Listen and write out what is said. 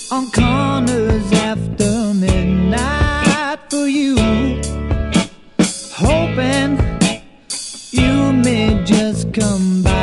on corners after midnight for you, hoping you may just come by.